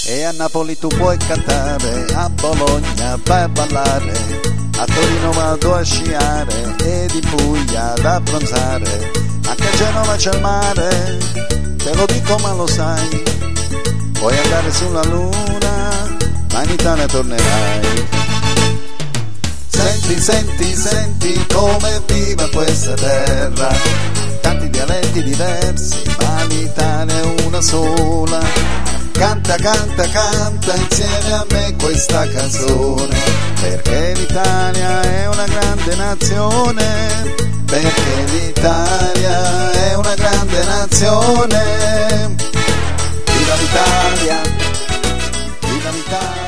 E a Napoli tu puoi cantare, a Bologna vai a ballare, a Torino vado a sciare ed in Puglia ad abbronzare, anche a Genova c'è il mare, te lo dico ma lo sai, puoi andare sulla luna, ma in Italia tornerai. Senti, senti, senti come viva questa terra, tanti dialetti diversi, ma l'Italia è una sola. Canta, canta, canta insieme a me questa canzone, perché l'Italia è una grande nazione, perché l'Italia è una grande nazione. Viva l'Italia, viva l'Italia.